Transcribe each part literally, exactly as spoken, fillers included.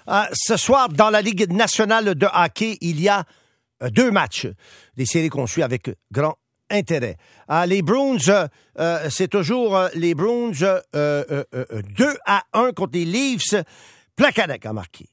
Euh, ce soir, dans la Ligue nationale de hockey, il y a euh, deux matchs. Des séries qu'on suit avec grand intérêt. Euh, les Bruins, euh, euh, c'est toujours euh, les Bruins euh, euh, euh, deux à un contre les Leafs. Plekanec a marqué.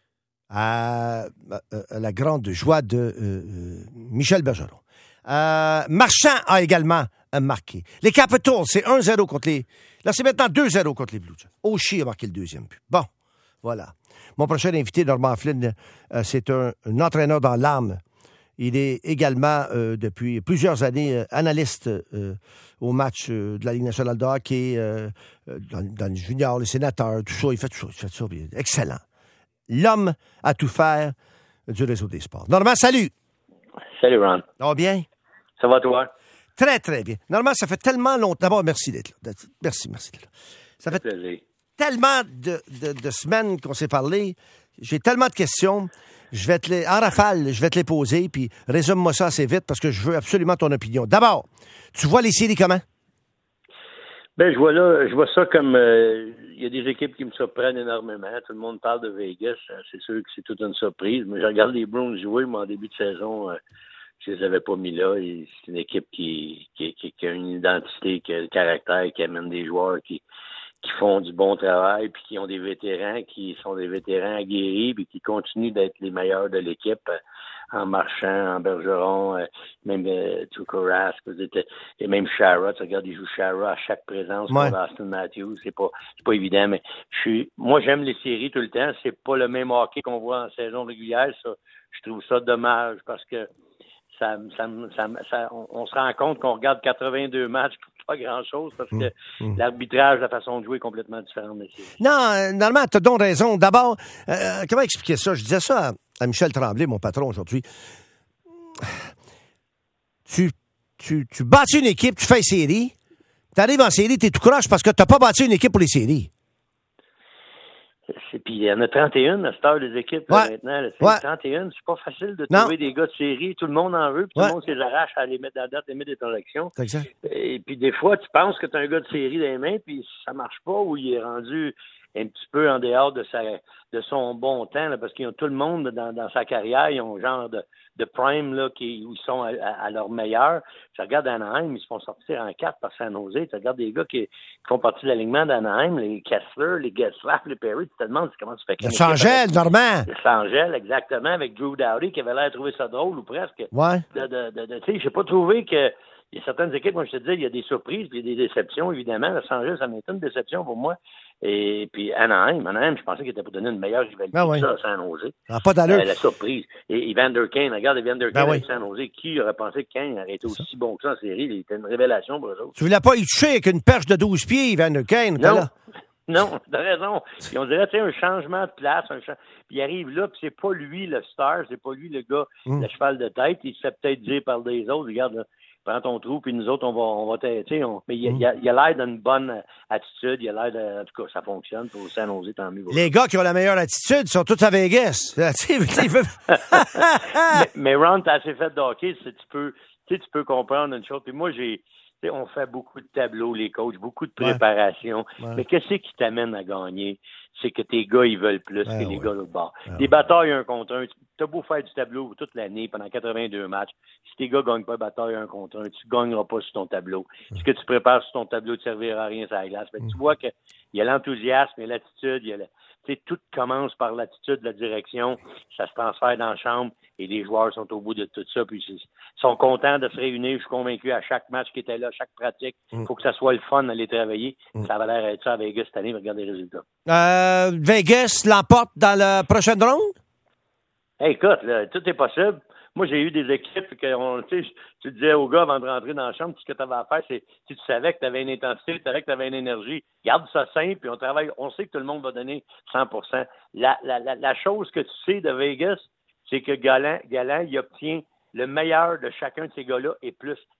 À, à la grande joie de euh, euh, Michel Bergeron. Euh, Marchand a également euh, marqué. Les Capitals, c'est un zéro contre les... Là, c'est maintenant deux zéro contre les Blues. Oshie a marqué le deuxième but. Bon, voilà. Mon prochain invité, Normand Flynn, euh, c'est un, un entraîneur dans l'âme. Il est également, euh, depuis plusieurs années, euh, analyste euh, au match euh, de la Ligue nationale de hockey, euh, dans, dans les juniors, les sénateurs, tout ça. Il fait tout ça. Il fait tout ça. Excellent. L'homme à tout faire du réseau des sports. Normand, salut! Salut, Ron. Ça va bien? Ça va, toi? Très, très bien. Normand, ça fait tellement longtemps. D'abord, merci d'être là. Merci, merci d'être là. Ça fait plaisir. tellement de, de, de semaines qu'on s'est parlé. J'ai tellement de questions. Je vais te les, en rafale, je vais te les poser, puis résume-moi ça assez vite parce que je veux absolument ton opinion. D'abord, tu vois les séries comment? Ben, je vois là, je vois ça comme euh, il y a des équipes qui me surprennent énormément. Tout le monde parle de Vegas. C'est sûr que c'est toute une surprise. Mais je regarde les Bruins jouer, moi, en début de saison, euh, je les avais pas mis là. Et c'est une équipe qui, qui, qui, qui a une identité, qui a le caractère, qui amène des joueurs qui, qui font du bon travail, puis qui ont des vétérans, qui sont des vétérans aguerris, puis qui continuent d'être les meilleurs de l'équipe. Euh, en Marchand, en Bergeron, euh, même euh, Tuukka Rask, et même Chara. Tu regardes, il joue Chara à chaque présence ouais. contre Austin Matthews. C'est pas, c'est pas évident, mais je suis, moi, j'aime les séries tout le temps. C'est pas le même hockey qu'on voit en saison régulière. Ça, je trouve ça dommage parce que ça, ça, ça, ça on, on se rend compte qu'on regarde quatre-vingt-deux matchs pour pas grand-chose parce que mmh. l'arbitrage, la façon de jouer est complètement différente. Non, euh, normalement, tu as donc raison. D'abord, euh, comment expliquer ça? Je disais ça à, à Michel Tremblay, mon patron, aujourd'hui. Tu, tu, tu bâtis une équipe, tu fais une série, tu arrives en série, tu es tout croche parce que tu n'as pas bâti une équipe pour les séries. Puis il y en a trente et un à cette heure des équipes là, ouais. maintenant. Là, c'est ouais. trente et un, c'est pas facile de non. trouver des gars de série. Tout le monde en veut, puis ouais. tout le monde s'arrache à les mettre dans la date limite des transactions. Exact. Et puis des fois, tu penses que tu as un gars de série dans les mains, puis ça marche pas, ou il est rendu un petit peu en dehors de sa de son bon temps, là, parce qu'ils ont tout le monde dans, dans sa carrière, ils ont un genre de, de prime là, qui, où ils sont à, à, à leur meilleur. Tu regardes Anaheim, ils se font sortir en quatre par San Jose. Tu regardes des gars qui, qui font partie de l'alignement d'Anaheim, les Kessler, les Getzlaf, les Perry, tu te demandes comment tu fais. Le Sangel, Normand. Le Sangel, exactement, avec Drew Doughty qui avait l'air de trouver ça drôle ou presque. Ouais. De, de, de, de, tu sais, j'ai pas trouvé que il y a certaines équipes, moi je te dis, il y a des surprises puis il y a des déceptions, évidemment. Le Sangel, ça m'est une déception pour moi. Et puis Anaheim, Anaheim, je pensais qu'il était pour donner une meilleure rivalité ben oui. que ça à San Jose. Ah, pas d'allure. Euh, la surprise. Et Evander Kane, regarde Evander Kane ben avec oui. San Jose. Qui aurait pensé que Kane aurait été aussi bon que ça en série? Il était une révélation pour eux autres. Tu voulais pas y toucher avec une perche de douze pieds, Evander Kane? Non. Là. Non, t'as raison. Puis on dirait, tu sais, un changement de place, un cha... puis il arrive là, puis c'est pas lui le star, c'est pas lui le gars, mm. le cheval de tête. Il se fait peut-être dire par des autres, regarde, là, prends ton trou, puis nous autres, on va, on va tu sais, on... mais il, mm. il, a, il a l'air d'une bonne attitude, il a l'air de, en tout cas, ça fonctionne pour San Jose, tant mieux. Les gars qui ont la meilleure attitude sont tous à Vegas. mais, mais Ron, t'as assez fait de hockey, tu peux, tu sais, tu peux comprendre une chose. Puis moi, j'ai T'sais, on fait beaucoup de tableaux, les coachs, beaucoup de préparation. Ouais. Ouais. Mais qu'est-ce qui t'amène à gagner? C'est que tes gars, ils veulent plus ouais, que les ouais. gars de l'autre bord. Ouais, des ouais. batailles un contre un. Tu as beau faire du tableau toute l'année, pendant quatre-vingt-deux matchs. Si tes gars ne gagnent pas bataille un contre un, tu ne gagneras pas sur ton tableau. Ouais. Ce que tu prépares sur ton tableau ne servira à rien sur la glace. Mais ouais. Tu vois qu'il y a l'enthousiasme, il y a l'attitude, il y a la... Tu sais, tout commence par l'attitude, la direction, ça se transfère dans la chambre et les joueurs sont au bout de tout ça. Puis ils sont contents de se réunir. Je suis convaincu à chaque match qui était là, chaque pratique. Il mm. faut que ça soit le fun d'aller travailler. Mm. Ça va l'air d'être ça à Vegas cette année. Regarde les résultats. Euh, Vegas l'emporte dans la prochaine ronde? Hey, écoute, là, tout est possible. Moi, j'ai eu des équipes que on, tu sais, tu disais aux gars avant de rentrer dans la chambre, tout ce que tu avais à faire, c'est si tu savais que tu avais une intensité, tu savais que tu avais une énergie, garde ça simple, puis on travaille. On sait que tout le monde va donner cent pour cent. La, la, la, la chose que tu sais de Vegas, c'est que Gallant, Gallant, il obtient le meilleur de chacun de ces gars-là et plus.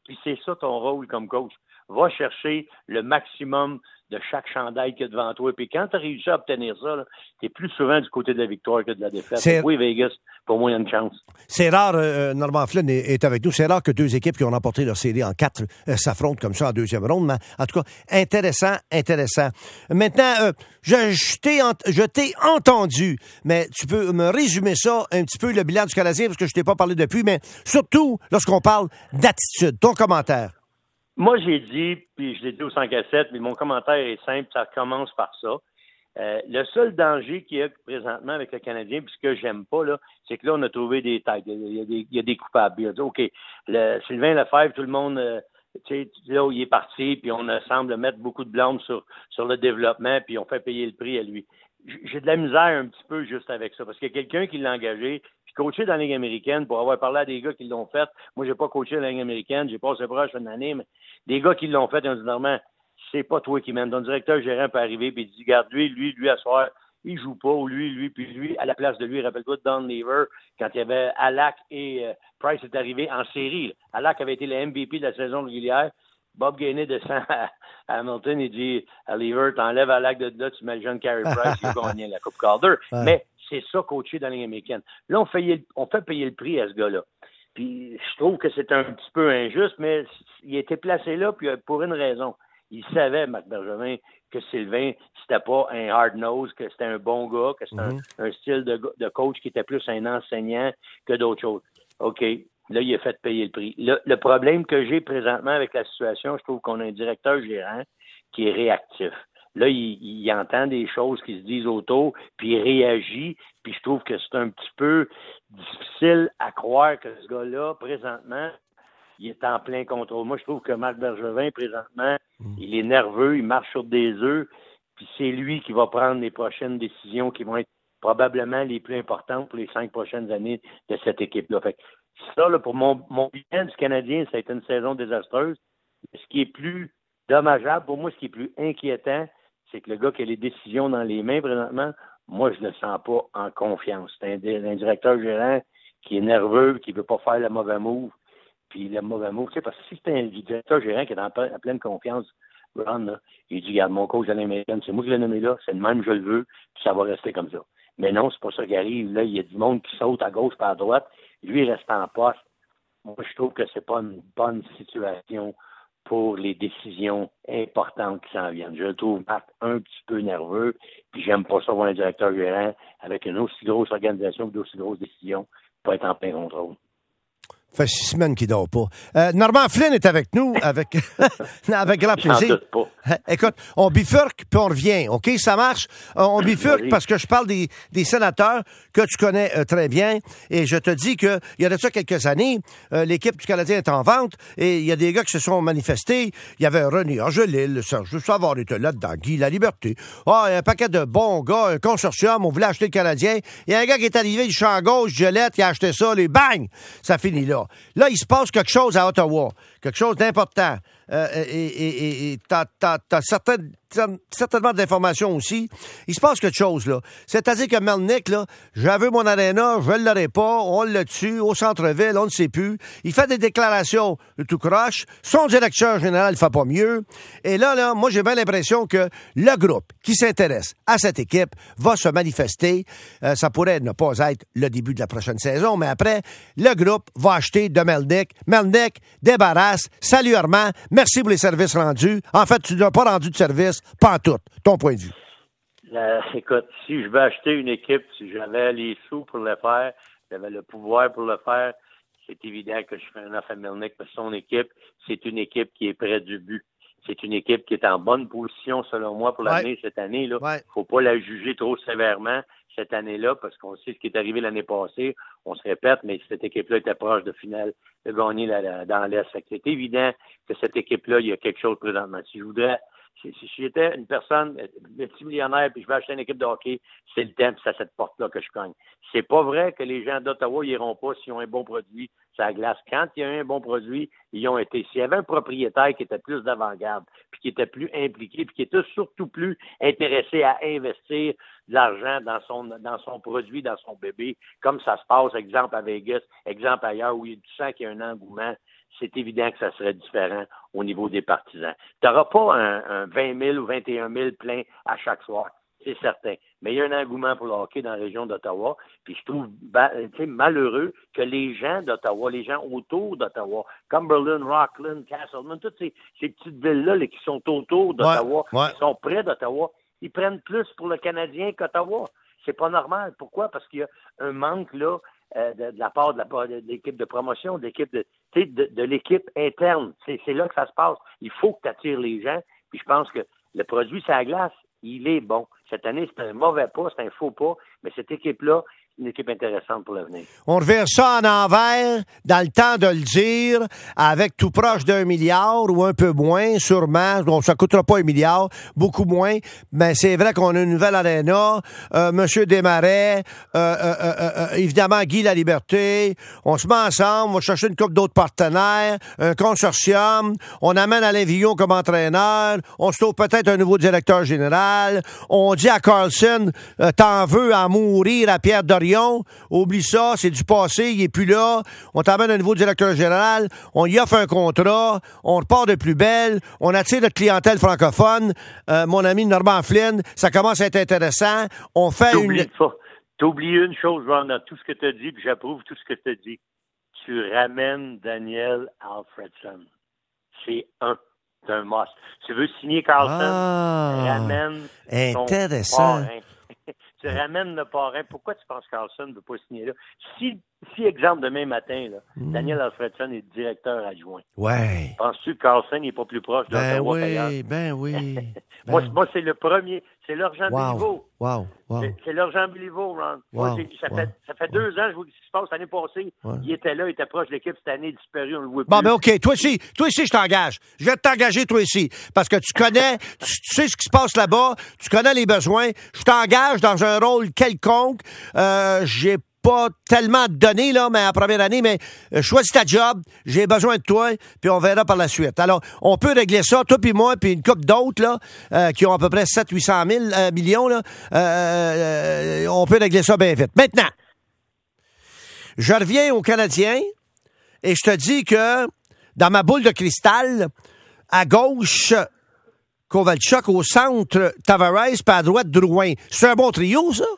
Puis c'est ça ton rôle comme coach. Va chercher le maximum de chaque chandail qu'il y a devant toi. Puis quand tu as réussi à obtenir ça, tu es plus souvent du côté de la victoire que de la défaite. C'est... Oui, Vegas, pour moi, il y a une chance. C'est rare, euh, Normand Flynn est, est avec nous, c'est rare que deux équipes qui ont remporté leur série en quatre euh, s'affrontent comme ça en deuxième ronde. Mais en tout cas, intéressant, intéressant. Maintenant, euh, je, je, t'ai ent- je t'ai entendu, mais tu peux me résumer ça un petit peu, le bilan du Canadien, parce que je t'ai pas parlé depuis, mais surtout lorsqu'on parle d'attitude. Ton commentaire. Moi, j'ai dit, puis je l'ai dit au cinq à sept, mais mon commentaire est simple, ça commence par ça. Euh, le seul danger qu'il y a présentement avec le Canadien, puis ce que j'aime pas, là, c'est que là, on a trouvé des têtes. Il y a des, il y a des coupables. Il a dit, OK, le, Sylvain Lefebvre, tout le monde, euh, tu sais, là où il est parti, puis on euh, semble mettre beaucoup de blâme sur, sur le développement, puis on fait payer le prix à lui. J'ai de la misère un petit peu juste avec ça, parce qu'il y a quelqu'un qui l'a engagé, puis coaché dans la Ligue américaine, pour avoir parlé à des gars qui l'ont fait. Moi, j'ai pas coaché dans la Ligue américaine, j'ai passé proche une année, mais des gars qui l'ont fait, ils ont dit, normalement, c'est pas toi qui mène. Ton directeur gérant peut arriver, puis il dit, regarde, lui, lui, lui, à soir, il joue pas, ou lui, lui, puis lui, à la place de lui, rappelle-toi de Don Lever, quand il y avait Halak et euh, Price est arrivé en série. Là. Halak avait été le M V P de la saison régulière. Bob Gainey descend à, à Hamilton et dit à Lever, t'enlèves Halak de là, tu mets le jeune Carey Price qui a gagné la Coupe Calder. Ouais. Mais c'est ça coaché dans la Ligue américaine. Là, on fait, on fait payer le prix à ce gars-là. Puis je trouve que c'est un petit peu injuste, mais il était placé là puis pour une raison. Il savait, Marc Bergevin, que Sylvain, c'était pas un hard-nose, que c'était un bon gars, que c'était mm-hmm. un, un style de, de coach qui était plus un enseignant que d'autres choses. OK, là, il a fait payer le prix. Le, le problème que j'ai présentement avec la situation, je trouve qu'on a un directeur gérant qui est réactif. Là, il, il entend des choses qui se disent autour, puis il réagit, puis je trouve que c'est un petit peu difficile à croire que ce gars-là, présentement, il est en plein contrôle. Moi, je trouve que Marc Bergevin, présentement, mmh. il est nerveux, il marche sur des œufs, puis c'est lui qui va prendre les prochaines décisions qui vont être probablement les plus importantes pour les cinq prochaines années de cette équipe-là. Fait que ça, là, pour mon, mon bilan du Canadien, ça a été une saison désastreuse. Ce qui est plus dommageable, pour moi, ce qui est plus inquiétant, c'est que le gars qui a les décisions dans les mains présentement, moi, je ne le sens pas en confiance. C'est un, un directeur gérant qui est nerveux, qui ne veut pas faire le mauvais move. Puis le mauvais mot, tu sais, parce que si c'est un directeur gérant qui est en pleine confiance, Ron, là, il dit, regarde, mon coach de l'américaine, c'est moi qui l'ai nommé là, c'est le même, je le veux, puis ça va rester comme ça. Mais non, c'est pas ça qui arrive. Là, il y a du monde qui saute à gauche par à droite. Lui, il reste en poste. Moi, je trouve que c'est pas une bonne situation pour les décisions importantes qui s'en viennent. Je le trouve Marc un petit peu nerveux, puis j'aime pas ça voir un directeur gérant avec une aussi grosse organisation et d'aussi grosses décisions pour être en plein contrôle. Ça fait six semaines qu'il ne dort pas. Euh, Normand Flynn est avec nous, avec, avec grand plaisir. Écoute, on bifurque puis on revient, OK? Ça marche? On bifurque parce que je parle des, des sénateurs que tu connais euh, très bien et je te dis qu'il y a de ça quelques années, euh, l'équipe du Canadien est en vente et il y a des gars qui se sont manifestés. Il y avait René Angelil, Serge Savard était là-dedans, Guy Laliberté. Ah, oh, un paquet de bons gars, un consortium, on voulait acheter le Canadien. Il y a un gars qui est arrivé du champ gauche, Gillette, il a acheté ça, les bang! Ça finit là. Là, il se passe quelque chose à Ottawa, quelque chose d'important. Euh, et et, et t'as, t'as, t'as certaines, certainement de l'information aussi. Il se passe quelque chose, là. C'est-à-dire que Melnyk, là, j'avais mon aréna, je ne l'aurai pas, on le tue, au centre-ville, on ne sait plus. Il fait des déclarations de tout croche. Son directeur général ne fait pas mieux. Et là, là, moi, j'ai bien l'impression que le groupe qui s'intéresse à cette équipe va se manifester. Euh, ça pourrait ne pas être le début de la prochaine saison, mais après, le groupe va acheter de Melnyk. Melnyk débarrasse, salut Armand, merci pour les services rendus. En fait, tu n'as pas rendu de service, pas en tout. Ton point de vue. Euh, écoute, si je veux acheter une équipe, si j'avais les sous pour le faire, j'avais le pouvoir pour le faire, c'est évident que je ferais un offre à Melnyk parce que son équipe, c'est une équipe qui est près du but. C'est une équipe qui est en bonne position, selon moi, pour l'année, ouais. cette année. Il ne ouais. faut pas la juger trop sévèrement cette année-là, parce qu'on sait ce qui est arrivé l'année passée. On se répète, mais cette équipe-là était proche de finale, de gagner la, la, dans l'Est. C'est évident que cette équipe-là, il y a quelque chose présentement. Si je voudrais, si, si j'étais une personne multimillionnaire puis je vais acheter une équipe de hockey, c'est le temps, puis c'est à cette porte-là que je cogne. C'est pas vrai que les gens d'Ottawa n'iront pas s'ils ont un bon produit sur la glace. Quand il y a eu un bon produit, ils ont été. S'il y avait un propriétaire qui était plus d'avant-garde, puis qui était plus impliqué, puis qui était surtout plus intéressé à investir de l'argent dans son dans son produit, dans son bébé, comme ça se passe, exemple à Vegas, exemple ailleurs, où tu sens qu'il y a un engouement, c'est évident que ça serait différent au niveau des partisans. Tu n'auras pas un, un vingt mille ou vingt et un mille plein à chaque soir, c'est certain. Mais il y a un engouement pour le hockey dans la région d'Ottawa, puis je trouve malheureux que les gens d'Ottawa, les gens autour d'Ottawa, Cumberland, Rockland, Castleman, toutes ces, ces petites villes-là là, qui sont autour d'Ottawa, ouais, ouais. qui sont près d'Ottawa, ils prennent plus pour le Canadien qu'Ottawa. C'est pas normal. Pourquoi? Parce qu'il y a un manque là euh, de, de la part de, la, de, de l'équipe de promotion, de l'équipe de, de, de l'équipe interne. C'est, c'est là que ça se passe. Il faut que tu attires les gens. Puis je pense que le produit sur la glace, il est bon. Cette année, c'est un mauvais pas, c'est un faux pas, mais cette équipe-là, c'est une équipe intéressante pour l'avenir. On revient ça en envers, dans le temps de le dire, avec tout proche d'un milliard ou un peu moins, sûrement. Bon, ça ne coûtera pas un milliard, beaucoup moins. Mais c'est vrai qu'on a une nouvelle aréna. Euh, Monsieur Desmarais, euh, euh, euh, euh, évidemment Guy Laliberté. On se met ensemble, on va chercher une couple d'autres partenaires, un consortium. On amène Alain Villon comme entraîneur. On se trouve peut-être un nouveau directeur général. On dit à Carlson, euh, t'en veux à mourir à Pierre Dorion. Oublie ça, c'est du passé, il est plus là. On t'amène un nouveau directeur général, on y offre un contrat, on repart de plus belle, on attire notre clientèle francophone. Euh, mon ami Normand Flynn, ça commence à être intéressant. On fait T'oublies une... pas. T'oublies une chose, Ron, dans tout ce que tu as dit, puis j'approuve tout ce que tu as dit. Tu ramènes Daniel Alfredson. C'est un. C'est un must. Tu veux signer Carlson? Ah, ramène intéressant. ton parrain. Tu ramènes le parrain. Pourquoi tu penses que Carlson ne veut pas signer là? Si, si exemple, demain matin, là, mm. Daniel Alfredson est directeur adjoint. Ouais. Penses-tu que Carlson n'est pas plus proche de ben l'Ottawa oui, qu'ailleurs? Ben oui, ben moi, oui. moi, c'est le premier. C'est l'Urgent wow. Béliveau. Wow, wow. C'est, c'est l'Urgent Béliveau, Ron. Wow. Moi, ça, wow. fait, ça fait wow. deux ans, je vous dis ce qui se passe. L'année passée, ouais. il était là, il était proche de l'équipe. Cette année, il est disparu, on le voit plus. Bon, ben OK. Toi aussi, toi aussi, je t'engage. Je vais t'engager, toi aussi. Parce que tu connais, tu, tu sais ce qui se passe là-bas, tu connais les besoins. Je t'engage dans un rôle quelconque. Euh, j'ai pas tellement donné, là, mais en première année, mais euh, choisis ta job, j'ai besoin de toi, puis on verra par la suite. Alors, on peut régler ça, toi puis moi, puis une couple d'autres, là, euh, qui ont à peu près sept cents à huit cents mille euh, millions, là, euh, euh, on peut régler ça bien vite. Maintenant, je reviens aux Canadiens, et je te dis que, dans ma boule de cristal, à gauche, Kovalchuk, au centre, Tavares, puis à droite, Drouin. C'est un bon trio, ça?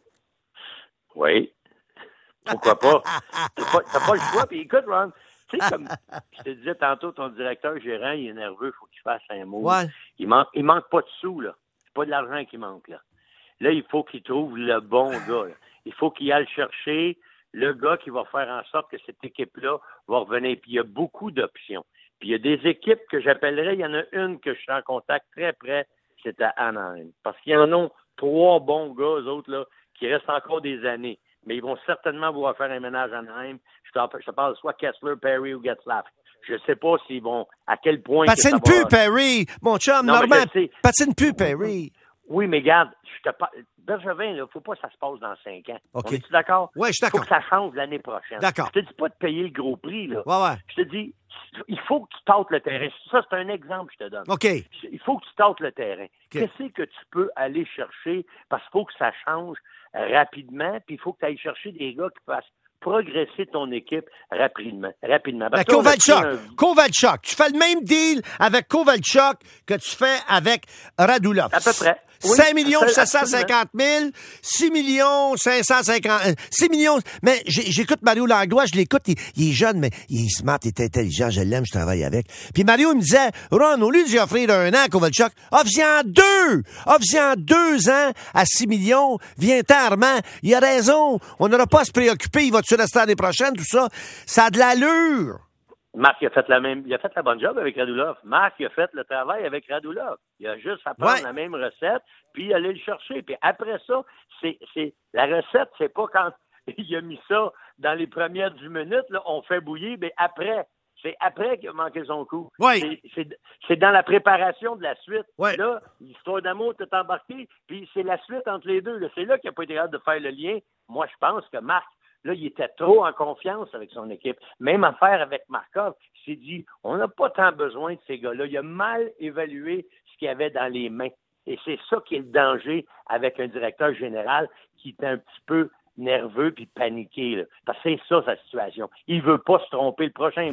Oui. Pourquoi pas? T'as pas, t'as pas le choix. Puis écoute, Ron, tu sais, comme je te disais tantôt, ton directeur gérant, il est nerveux, il faut qu'il fasse un mot. Ouais. Il manque, il manque pas de sous, là. C'est pas de l'argent qui manque, là. Là, il faut qu'il trouve le bon gars, là. Il faut qu'il aille chercher le gars qui va faire en sorte que cette équipe-là va revenir. Puis il y a beaucoup d'options. Puis il y a des équipes que j'appellerais, il y en a une que je suis en contact très près, c'est à Anaheim. Parce qu'il y en a trois bons gars, eux autres, là, qui restent encore des années. Mais ils vont certainement vouloir faire un ménage à Anaheim. Je te, je te parle soit Kessler, Perry ou Getzlaf. Je ne sais pas s'ils vont, à quel point... Patine plus, va... Perry! Mon chum, non, Normand, patine plus, Perry! Oui, mais regarde, je te parle... Bergevin, il ne faut pas que ça se passe dans cinq ans. Okay. On est-tu d'accord? Oui, je suis d'accord. Il faut que ça change l'année prochaine. D'accord. Je te dis pas de payer le gros prix, là. Ouais, ouais. Je te dis, il faut que tu tâtes le terrain. Ça, c'est un exemple que je te donne. OK. Il faut que tu tâtes le terrain. Okay. Qu'est-ce que tu peux aller chercher? Parce qu'il faut que ça change rapidement, puis il faut que tu ailles chercher des gars qui fassent progresser ton équipe rapidement. rapidement. Ben, Kovalchuk, un... Kovalchuk, tu fais le même deal avec Kovalchuk que tu fais avec Radulov. À peu près. Oui, cinq millions sept cent cinquante mille, six millions cinq cent cinquante, six millions, mais j'écoute Mario Langlois, je l'écoute, il, il est jeune, mais il est smart, il est intelligent, je l'aime, je travaille avec. Puis Mario, il me disait, Ron, au lieu d'y offrir un an à Kovalchuk, offre-y-en deux! Offre-y-en deux ans à six millions, viens-t'en, Armand, il a raison, on n'aura pas à se préoccuper, il va-tu rester l'année prochaine, tout ça, ça a de l'allure. Marc, il a fait la même, il a fait la bonne job avec Radulov. Marc, il a fait le travail avec Radulov. Il a juste à prendre ouais. la même recette, puis aller le chercher. Puis après ça, c'est, c'est, la recette, c'est pas quand il a mis ça dans les premières dix minutes, là, on fait bouillir, mais après. C'est après qu'il a manqué son coup. Ouais. C'est, c'est, c'est dans la préparation de la suite. Ouais. Là, l'histoire d'amour t'est embarqué, puis c'est la suite entre les deux. Là. C'est là qu'il n'a pas été capable de faire le lien. Moi, je pense que Marc, là, il était trop en confiance avec son équipe. Même affaire avec Markov. Il s'est dit, on n'a pas tant besoin de ces gars-là. Il a mal évalué ce qu'il y avait dans les mains. Et c'est ça qui est le danger avec un directeur général qui est un petit peu nerveux puis paniqué. Là. Parce que c'est ça, sa situation. Il veut pas se tromper. Le prochain move,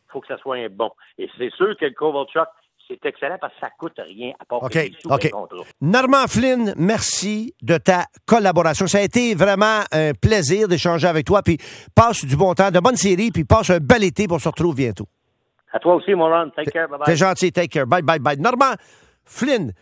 il faut que ça soit un bon. Et c'est sûr que le Kovalchuk, c'est excellent parce que ça coûte rien à part okay, des sous okay. des contrats. Normand Flynn, merci de ta collaboration. Ça a été vraiment un plaisir d'échanger avec toi. Puis passe du bon temps, de bonnes séries, puis passe un bel été pour se retrouver bientôt. À toi aussi, mon Ron. Take care. Bye bye. T'es gentil. Take care. Bye, bye, bye. Normand Flynn,